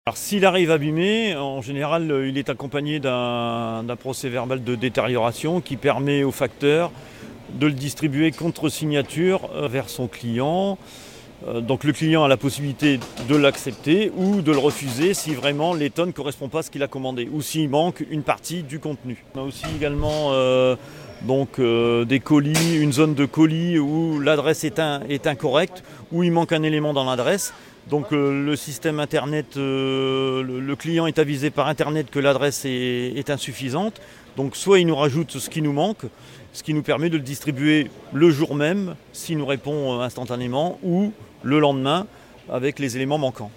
Alors s'il arrive abîmé, en général, il est accompagné d'un procès-verbal de détérioration qui permet au facteur de le distribuer contre signature vers son client. Donc le client a la possibilité de l'accepter ou de le refuser si vraiment l'éton ne correspond pas à ce qu'il a commandé ou s'il manque une partie du contenu. On a aussi également des colis, une zone de colis où l'adresse est incorrecte, où il manque un élément dans l'adresse. Donc le système internet, le client est avisé par internet que l'adresse est insuffisante. Donc soit il nous rajoute ce qui nous manque, ce qui nous permet de le distribuer le jour même s'il nous répond instantanément ou le lendemain avec les éléments manquants.